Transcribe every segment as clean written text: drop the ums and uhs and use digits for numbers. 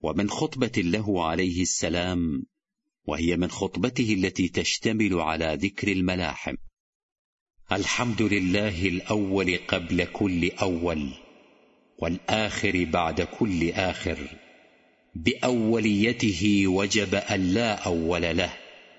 ومن خطبة له عليه السلام، وهي من خطبته التي تشتمل على ذكر الملاحم: الحمد لله الأول قبل كل أول، والآخر بعد كل آخر، بأوليته وجب أن لا أول له،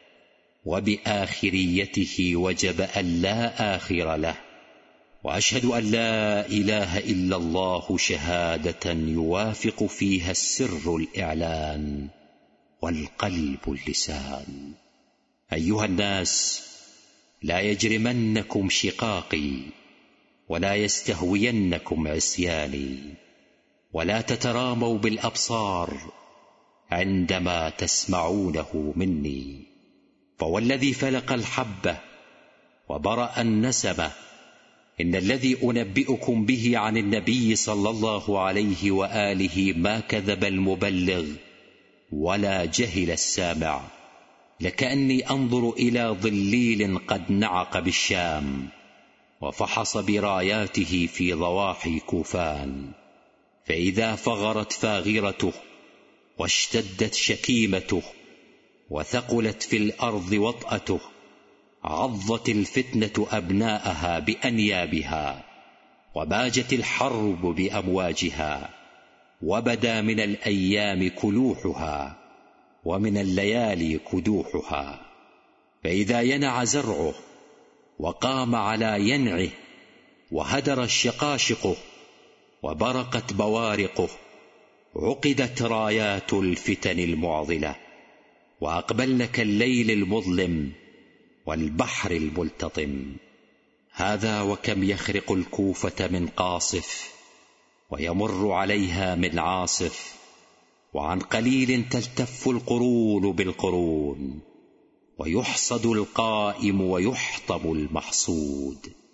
وبآخريته وجب أن لا آخر له، وأشهد أن لا إله إلا الله شهادة يوافق فيها السر الإعلان والقلب اللسان. أيها الناس، لا يجرمنكم شقاقي، ولا يستهوينكم عصياني، ولا تتراموا بالأبصار عندما تسمعونه مني، فوالذي فلق الحبة وبرأ النسمة، إن الذي أنبئكم به عن النبي صلى الله عليه وآله ما كذب المبلغ ولا جهل السامع، لكأني أنظر إلى ظليل قد نعق بالشام، وفحص براياته في ضواحي كوفان، فإذا فغرت فاغرته، واشتدت شكيمته، وثقلت في الأرض وطأته، عضت الفتنة أبناءها بأنيابها، وباجت الحرب بأمواجها، وبدا من الأيام كلوحها، ومن الليالي كدوحها، فإذا ينع زرعه وقام على ينعه، وهدر الشقاشقه، وبرقت بوارقه، عقدت رايات الفتن المعضلة، وأقبلن كالليل المظلم والبحر الملتطم. هذا وكم يخرق الكوفة من قاصف، ويمر عليها من عاصف، وعن قليل تلتف القرون بالقرون، ويحصد القائم ويحطم المحصود.